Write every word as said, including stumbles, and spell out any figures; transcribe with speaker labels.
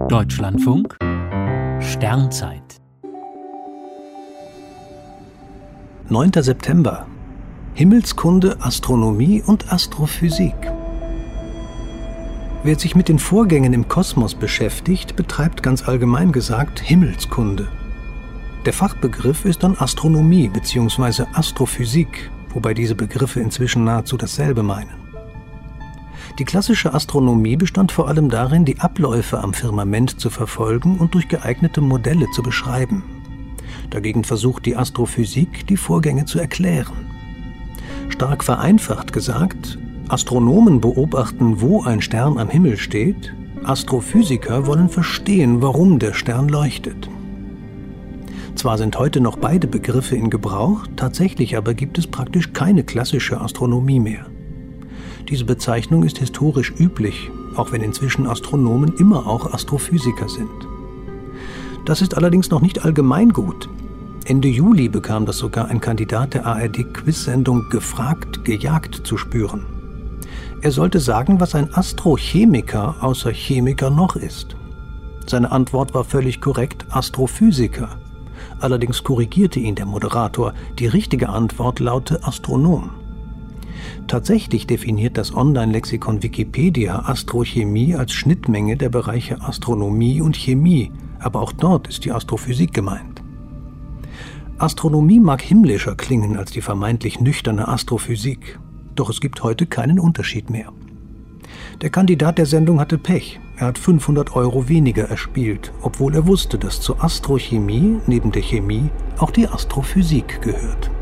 Speaker 1: Deutschlandfunk Sternzeit
Speaker 2: neunter September. Himmelskunde, Astronomie und Astrophysik. Wer sich mit den Vorgängen im Kosmos beschäftigt, betreibt ganz allgemein gesagt Himmelskunde. Der Fachbegriff ist dann Astronomie bzw. Astrophysik, wobei diese Begriffe inzwischen nahezu dasselbe meinen. Die klassische Astronomie bestand vor allem darin, die Abläufe am Firmament zu verfolgen und durch geeignete Modelle zu beschreiben. Dagegen versucht die Astrophysik, die Vorgänge zu erklären. Stark vereinfacht gesagt, Astronomen beobachten, wo ein Stern am Himmel steht, Astrophysiker wollen verstehen, warum der Stern leuchtet. Zwar sind heute noch beide Begriffe in Gebrauch, tatsächlich aber gibt es praktisch keine klassische Astronomie mehr. Diese Bezeichnung ist historisch üblich, auch wenn inzwischen Astronomen immer auch Astrophysiker sind. Das ist allerdings noch nicht allgemeingut. Ende Juli bekam das sogar ein Kandidat der A R D-Quiz-Sendung Gefragt, gejagt zu spüren. Er sollte sagen, was ein Astrochemiker außer Chemiker noch ist. Seine Antwort war völlig korrekt: Astrophysiker. Allerdings korrigierte ihn der Moderator. Die richtige Antwort laute Astronom. Tatsächlich definiert das Online-Lexikon Wikipedia Astrochemie als Schnittmenge der Bereiche Astronomie und Chemie, aber auch dort ist die Astrophysik gemeint. Astronomie mag himmlischer klingen als die vermeintlich nüchterne Astrophysik, doch es gibt heute keinen Unterschied mehr. Der Kandidat der Sendung hatte Pech. Er hat fünfhundert Euro weniger erspielt, obwohl er wusste, dass zur Astrochemie neben der Chemie auch die Astrophysik gehört.